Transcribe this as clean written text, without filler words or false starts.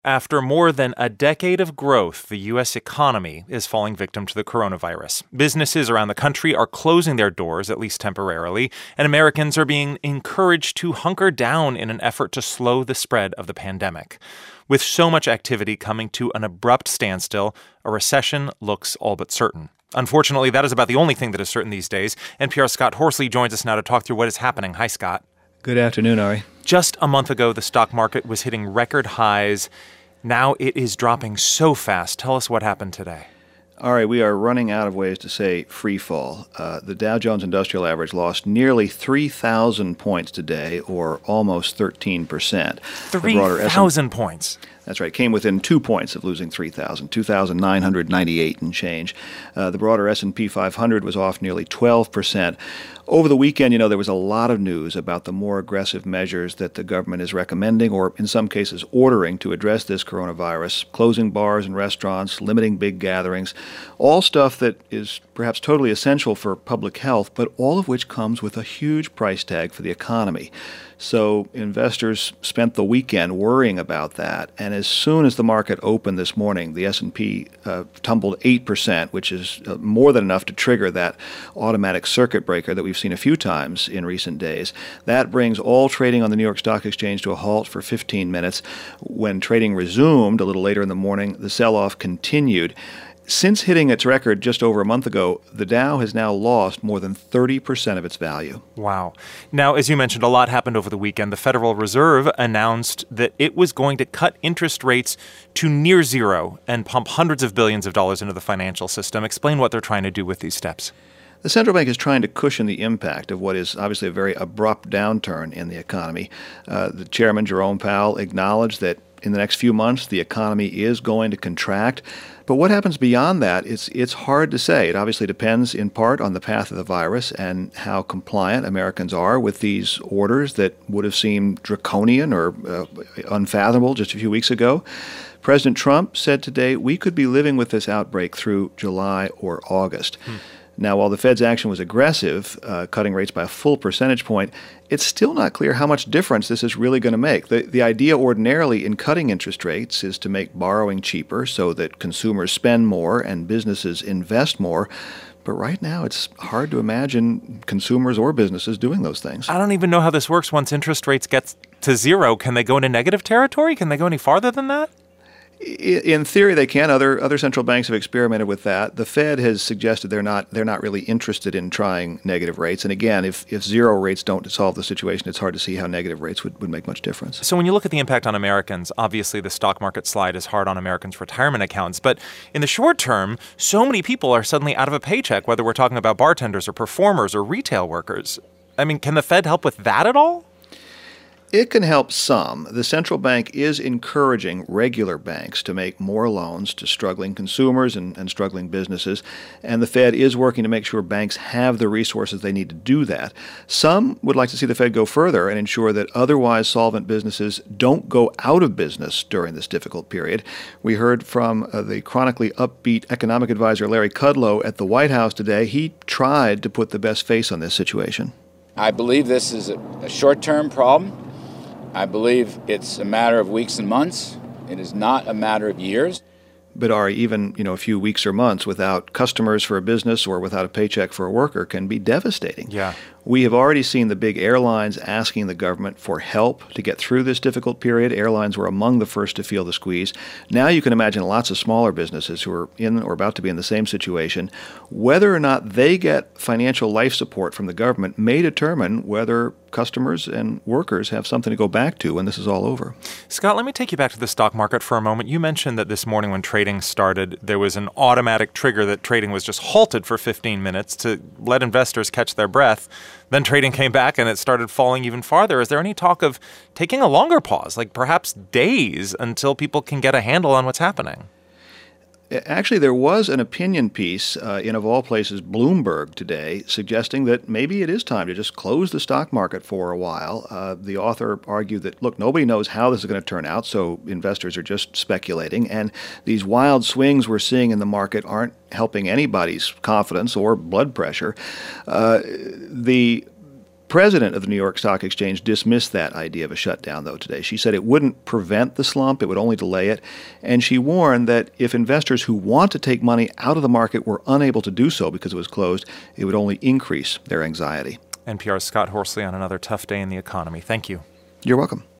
After more than a decade of growth, the U.S. economy is falling victim to the coronavirus. Businesses around the country are closing their doors, at least temporarily, and Americans are being encouraged to hunker down in an effort to slow the spread of the pandemic. With so much activity coming to an abrupt standstill, a recession looks all but certain. Unfortunately, that is about the only thing that is certain these days. NPR's Scott Horsley joins us now to talk through what is happening. Hi, Scott. Good afternoon, Ari. Just a month ago, the stock market was hitting record highs. Now it is dropping so fast. Tell us what happened today. Ari, we are running out of ways to say free fall. The Dow Jones Industrial Average lost nearly 3,000 points today, or almost 13%. 3,000 points. That's right. Came within 2 points of losing 3,000, 2,998 and change. The broader S&P 500 was off nearly 12%. Over the weekend, there was a lot of news about the more aggressive measures that the government is recommending, or in some cases ordering, to address this coronavirus, closing bars and restaurants, limiting big gatherings, all stuff that is perhaps totally essential for public health, but all of which comes with a huge price tag for the economy. So investors spent the weekend worrying about that, and as soon as the market opened this morning, the S&P tumbled 8%, which is more than enough to trigger that automatic circuit breaker that we've seen a few times in recent days. That brings all trading on the New York Stock Exchange to a halt for 15 minutes. When trading resumed a little later in the morning, the sell-off continued. Since hitting its record just over a month ago, the Dow has now lost more than 30% of its value. Wow. Now, as you mentioned, a lot happened over the weekend. The Federal Reserve announced that it was going to cut interest rates to near zero and pump hundreds of billions of dollars into the financial system. Explain what they're trying to do with these steps. The central bank is trying to cushion the impact of what is obviously a very abrupt downturn in the economy. The chairman, Jerome Powell, acknowledged that in the next few months, the economy is going to contract. But what happens beyond that, it's hard to say. It obviously depends in part on the path of the virus and how compliant Americans are with these orders that would have seemed draconian or unfathomable just a few weeks ago. President Trump said today we could be living with this outbreak through July or August. Now, while the Fed's action was aggressive, cutting rates by a full percentage point, it's still not clear how much difference this is really going to make. The idea ordinarily in cutting interest rates is to make borrowing cheaper so that consumers spend more and businesses invest more. But right now, it's hard to imagine consumers or businesses doing those things. I don't even know how this works once interest rates get to zero. Can they go into negative territory? Can they go any farther than that? In theory, they can. Other central banks have experimented with that. The Fed has suggested they're not really interested in trying negative rates. And again, if zero rates don't solve the situation, it's hard to see how negative rates would make much difference. So when you look at the impact on Americans, obviously the stock market slide is hard on Americans' retirement accounts. But in the short term, so many people are suddenly out of a paycheck, whether we're talking about bartenders or performers or retail workers. I mean, can the Fed help with that at all? It can help some. The central bank is encouraging regular banks to make more loans to struggling consumers and struggling businesses, and the Fed is working to make sure banks have the resources they need to do that. Some would like to see the Fed go further and ensure that otherwise solvent businesses don't go out of business during this difficult period. We heard from the chronically upbeat economic advisor Larry Kudlow at the White House today. He tried to put the best face on this situation. I believe this is a short-term problem. I believe it's a matter of weeks and months. It is not a matter of years. But Ari, even a few weeks or months without customers for a business or without a paycheck for a worker can be devastating. Yeah. We have already seen the big airlines asking the government for help to get through this difficult period. Airlines were among the first to feel the squeeze. Now you can imagine lots of smaller businesses who are in or about to be in the same situation. Whether or not they get financial life support from the government may determine whether customers and workers have something to go back to when this is all over. Scott, let me take you back to the stock market for a moment. You mentioned that this morning when trading started, there was an automatic trigger that trading was just halted for 15 minutes to let investors catch their breath. Then trading came back and it started falling even farther. Is there any talk of taking a longer pause, like perhaps days, until people can get a handle on what's happening? Actually, there was an opinion piece in, of all places, Bloomberg today, suggesting that maybe it is time to just close the stock market for a while. The author argued that, look, nobody knows how this is going to turn out, so investors are just speculating. And these wild swings we're seeing in the market aren't helping anybody's confidence or blood pressure. The president of the New York Stock Exchange dismissed that idea of a shutdown, though, today. She said it wouldn't prevent the slump, it would only delay it. And she warned that if investors who want to take money out of the market were unable to do so because it was closed, it would only increase their anxiety. NPR's Scott Horsley on another tough day in the economy. Thank you. You're welcome.